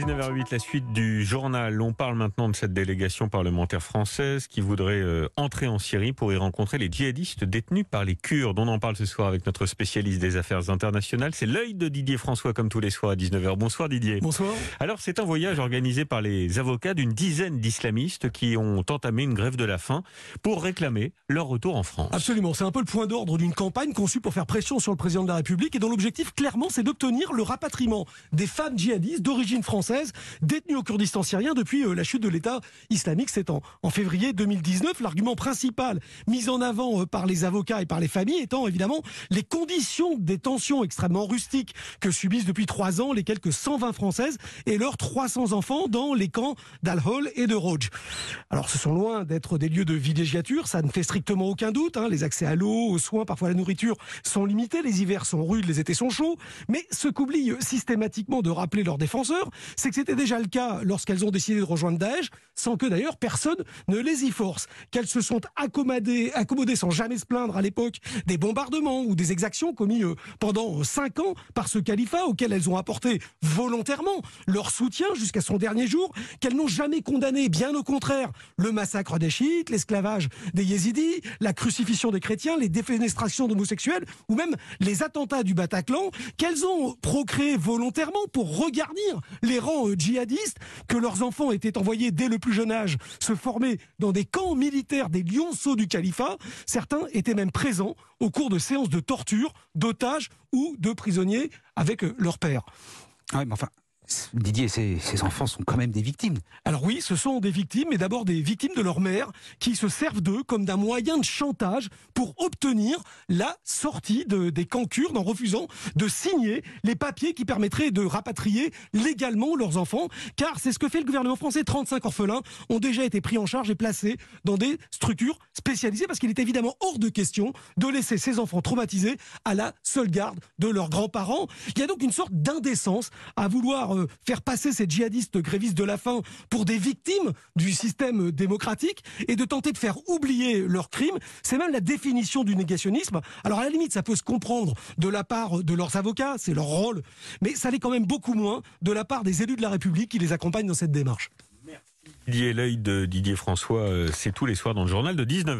19h08, la suite du journal. On parle maintenant de cette délégation parlementaire française qui voudrait entrer en Syrie pour y rencontrer les djihadistes détenus par les Kurdes. On en parle ce soir avec notre spécialiste des affaires internationales. C'est l'œil de Didier François, comme tous les soirs à 19h. Bonsoir Didier. Bonsoir. Alors c'est un voyage organisé par les avocats d'une dizaine d'islamistes qui ont entamé une grève de la faim pour réclamer leur retour en France. Absolument, c'est un peu le point d'ordre d'une campagne conçue pour faire pression sur le président de la République et dont l'objectif clairement c'est d'obtenir le rapatriement des femmes djihadistes d'origine française détenues au Kurdistan syrien depuis la chute de l'État islamique, c'est en février 2019. L'argument principal mis en avant par les avocats et par les familles étant évidemment les conditions de détention extrêmement rustiques que subissent depuis 3 ans les quelques 120 Françaises et leurs 300 enfants dans les camps d'Al-Hol et de Roj. Alors ce sont loin d'être des lieux de villégiature, ça ne fait strictement aucun doute, les accès à l'eau, aux soins, parfois à la nourriture sont limités, les hivers sont rudes, les étés sont chauds, mais ce qu'oublient systématiquement de rappeler leurs défenseurs, c'est que c'était déjà le cas lorsqu'elles ont décidé de rejoindre Daesh, sans que d'ailleurs personne ne les y force, qu'elles se sont accommodées sans jamais se plaindre à l'époque des bombardements ou des exactions commis pendant 5 ans par ce califat auquel elles ont apporté volontairement leur soutien jusqu'à son dernier jour, qu'elles n'ont jamais condamné, bien au contraire, le massacre des chiites, l'esclavage des yézidis, la crucifixion des chrétiens, les défenestrations d'homosexuels ou même les attentats du Bataclan, qu'elles ont procréé volontairement pour regarnir les rangs djihadistes, que leurs enfants étaient envoyés dès le plus jeune âge se former dans des camps militaires des lionceaux du califat. Certains étaient même présents au cours de séances de torture, d'otages ou de prisonniers avec leur père. Oui, mais enfin, Didier, ces enfants sont quand même des victimes. Alors oui, ce sont des victimes, mais d'abord des victimes de leur mère, qui se servent d'eux comme d'un moyen de chantage pour obtenir la sortie des camps kurdes en refusant de signer les papiers qui permettraient de rapatrier légalement leurs enfants, car c'est ce que fait le gouvernement français. 35 orphelins ont déjà été pris en charge et placés dans des structures spécialisées, parce qu'il est évidemment hors de question de laisser ces enfants traumatisés à la seule garde de leurs grands-parents. Il y a donc une sorte d'indécence à vouloir faire passer ces djihadistes grévistes de la faim pour des victimes du système démocratique et de tenter de faire oublier leurs crimes. C'est même la définition du négationnisme. Alors à la limite, ça peut se comprendre de la part de leurs avocats, c'est leur rôle, mais ça l'est quand même beaucoup moins de la part des élus de la République qui les accompagnent dans cette démarche. Didier, l'œil de Didier François, c'est tous les soirs dans le journal de 19h.